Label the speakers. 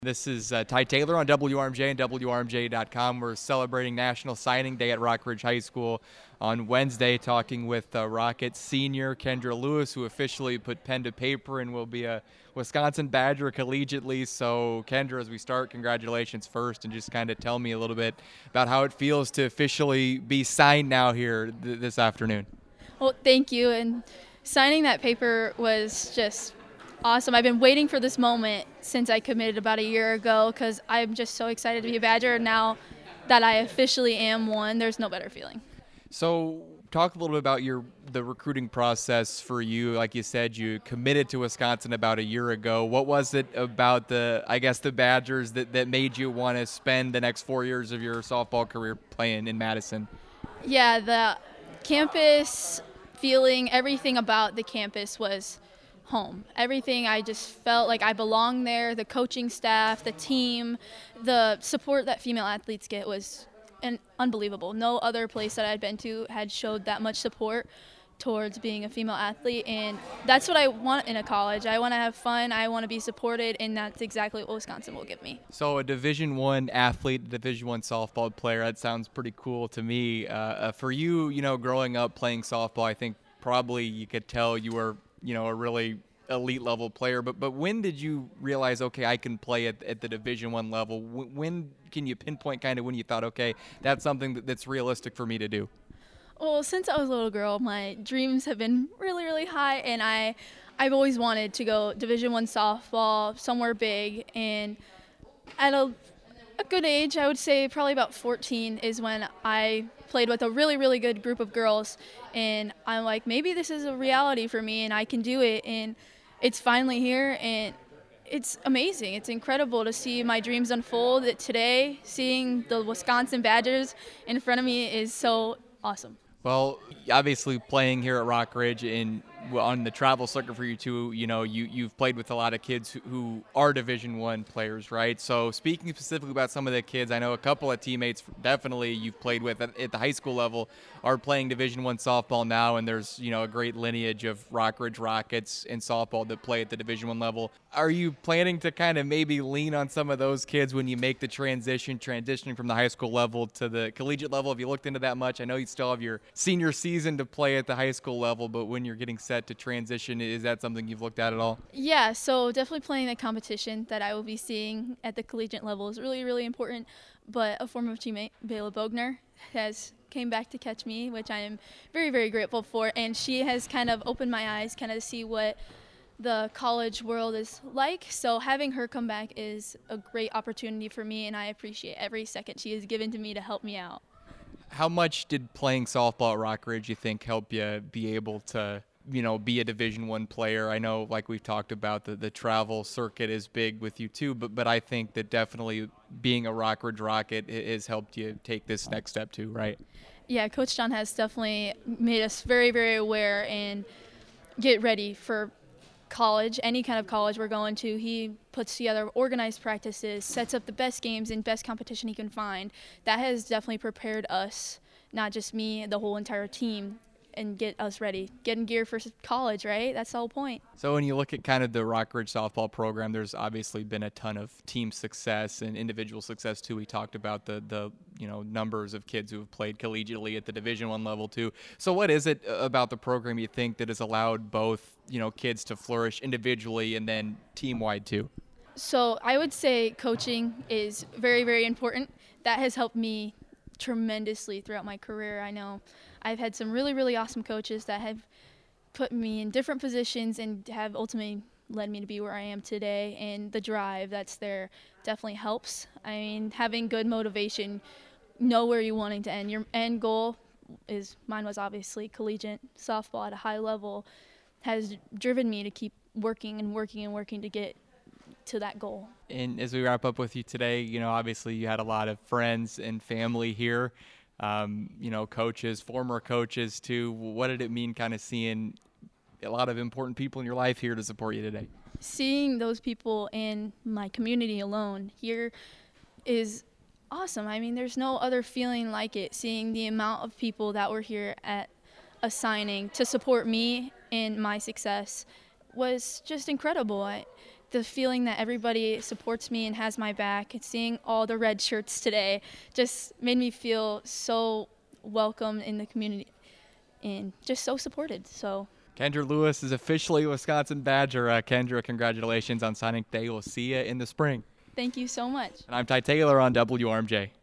Speaker 1: This is Ty Taylor on WRMJ and WRMJ.com. We're celebrating National Signing Day at Rockridge High School on Wednesday, talking with Rocket senior Kendra Lewis, who officially put pen to paper and will be a Wisconsin Badger collegiately. So, Kendra, as we start, congratulations first, and just kind of tell me a little bit about how it feels to officially be signed now here this afternoon.
Speaker 2: Well, thank you. And signing that paper was just awesome. I've been waiting for this moment since I committed about a year ago because I'm just so excited to be a Badger. Now that I officially am one, there's no better feeling.
Speaker 1: So talk a little bit about the recruiting process for you. Like you said, you committed to Wisconsin about a year ago. What was it about the Badgers that made you want to spend the next 4 years of your softball career playing in Madison?
Speaker 2: Yeah, the campus feeling, everything about the campus was home. Everything, I just felt like I belonged there. The coaching staff, the team, the support that female athletes get was unbelievable. No other place that I'd been to had showed that much support towards being a female athlete, and that's what I want in a college. I want to have fun, I want to be supported, and that's exactly what Wisconsin will give me.
Speaker 1: So a Division I athlete, Division I softball player, that sounds pretty cool to me. For you, growing up playing softball, I think probably you could tell you were a really elite level player, but when did you realize, okay, I can play at the Division I level? When can you pinpoint kind of when you thought, okay, that's something that's realistic for me to do?
Speaker 2: Well, since I was a little girl, my dreams have been really, really high, and I've always wanted to go Division I softball, somewhere big, and at a good age, I would say probably about 14 is when I played with a really, really good group of girls, and I'm like, maybe this is a reality for me and I can do it, and it's finally here, and it's amazing. It's incredible to see my dreams unfold. Today, seeing the Wisconsin Badgers in front of me is so awesome.
Speaker 1: Well, obviously playing here at Rockridge on the travel circuit for you too, you've played with a lot of kids who are Division I players, right? So speaking specifically about some of the kids, I know a couple of teammates definitely you've played with at the high school level are playing Division I softball now, and there's a great lineage of Rockridge Rockets in softball that play at the Division I level. Are you planning to kind of maybe lean on some of those kids when you make the transitioning from the high school level to the collegiate level? Have you looked into that much? I know you still have your senior season to play at the high school level, but when you're getting set to transition, is that something you've looked at all?
Speaker 2: Yeah, so definitely playing the competition that I will be seeing at the collegiate level is really, really important. But a former teammate, Bayla Bogner, has came back to catch me, which I am very, very grateful for. And she has kind of opened my eyes kind of to see what the college world is like. So having her come back is a great opportunity for me, and I appreciate every second she has given to me to help me out.
Speaker 1: How much did playing softball at Rockridge, you think, help you be able to be a Division I player? I know, like we've talked about, the travel circuit is big with you too, but I think that definitely being a Rockridge Rocket has helped you take this next step too, right?
Speaker 2: Yeah, Coach John has definitely made us very, very aware and get ready for college, any kind of college we're going to. He puts together organized practices, sets up the best games and best competition he can find. That has definitely prepared us, not just me, the whole entire team, and get us ready, get in gear for college, right? That's the whole point.
Speaker 1: So when you look at kind of the Rockridge softball program, there's obviously been a ton of team success and individual success too. We talked about the numbers of kids who have played collegiately at the Division I level too. So what is it about the program you think that has allowed both kids to flourish individually and then team-wide too?
Speaker 2: So I would say coaching is very, very important. That has helped me tremendously throughout my career. I know I've had some really, really awesome coaches that have put me in different positions and have ultimately led me to be where I am today, and the drive that's there definitely helps. I mean, having good motivation, know where you're wanting to end. Your end goal mine was obviously collegiate softball at a high level, has driven me to keep working and working and working to get to that goal.
Speaker 1: And as we wrap up with you today, obviously you had a lot of friends and family here, coaches, former coaches too. What did it mean kind of seeing a lot of important people in your life here to support you today?
Speaker 2: Seeing those people in my community alone here is awesome. I mean, there's no other feeling like it, seeing the amount of people that were here at a signing to support me in my success was just incredible. the feeling that everybody supports me and has my back, and seeing all the red shirts today just made me feel so welcome in the community and just so supported. So
Speaker 1: Kendra Lewis is officially a Wisconsin Badger. Kendra, congratulations on signing today. We'll see you in the spring.
Speaker 2: thank you so much.
Speaker 1: And I'm Ty Taylor on WRMJ.